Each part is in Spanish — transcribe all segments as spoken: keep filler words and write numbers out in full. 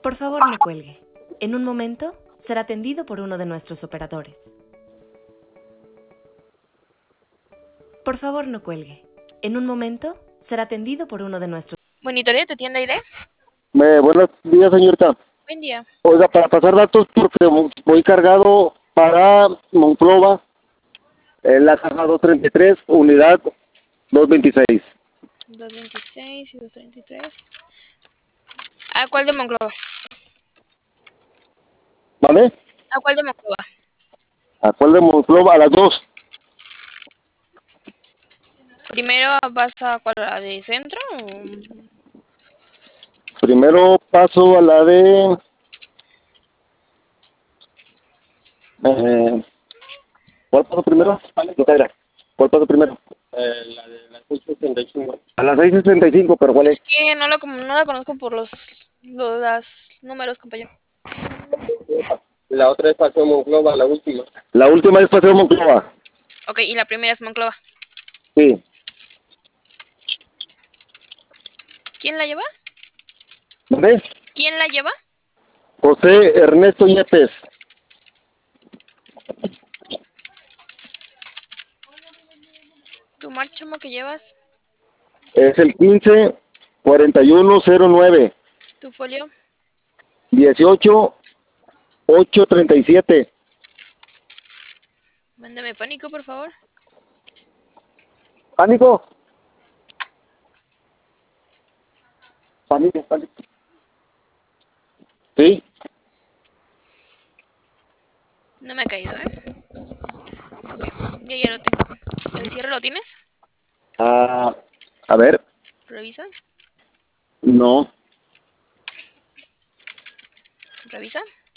Por favor, no cuelgue. En un momento, será atendido por uno de nuestros operadores. Por favor, no cuelgue. En un momento, será atendido por uno de nuestros... Monitorea tu tienda Aire. Me, buenos días, señorita. Buen día. Oiga, para pasar datos, porque voy cargado para Monclova, en la caja doscientos treinta y tres, unidad doscientos veintiséis. doscientos veintiséis y doscientos treinta y tres. ¿A cuál de Monclova? ¿Vale? ¿A cuál de Monclova? ¿A cuál de Monclova? A las dos. Primero vas a cuál, a la de centro o... Primero paso a la de... Eh, ¿Cuál paso primero? ¿Cuál paso primero? Eh, la de las seis sesenta y cinco. A las seis sesenta y cinco, pero ¿cuál es? Es que no la, no la conozco por los, los las números, compañero. La otra es Paseo Monclova, la última. La última es Paseo Monclova. Ok, y la primera es Monclova. Sí. ¿Quién la lleva? ¿Ves? ¿Quién la lleva? José Ernesto Yepes. ¿Tu marchamo que llevas? Es el quince cuarenta y uno cero nueve. ¿Tu folio? dieciocho ocho treinta y siete. Mándame pánico, por favor. ¿Pánico? Pánico, pánico. ¿Sí? No me ha caído, ¿eh? Ok, ya, ya lo tengo. ¿El cierre lo tienes? Ah, a ver. Revisa. No. Revisa.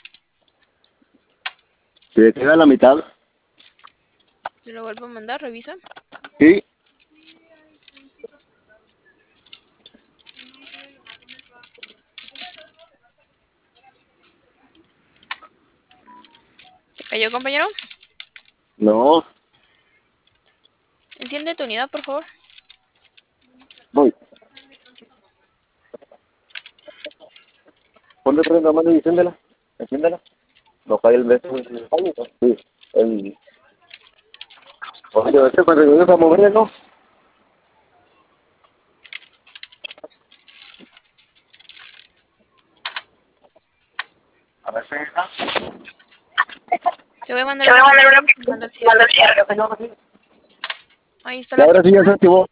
Se queda la mitad. Te lo vuelvo a mandar, revisa. Sí. ¿Se cayó, compañero? No. Enciende tu unidad, por favor. Voy. Ponle prenda mano y enciéndela. Enciéndela. No cae el beso. Sí. El... Oye, este cuando llegues a moverle, ¿no? A ver, ¿sí? Te voy a mandar Te voy una a mandar una foto. Manda el cierre. manda el cierre. Ahí está Y la ahora sí ya se activó.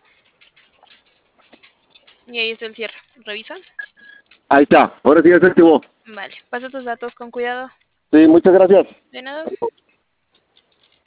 y ahí está el cierre. Revisa. Ahí está. Ahora sí ya se activó. Vale. Pasa tus datos con cuidado. Sí, muchas gracias. De nada.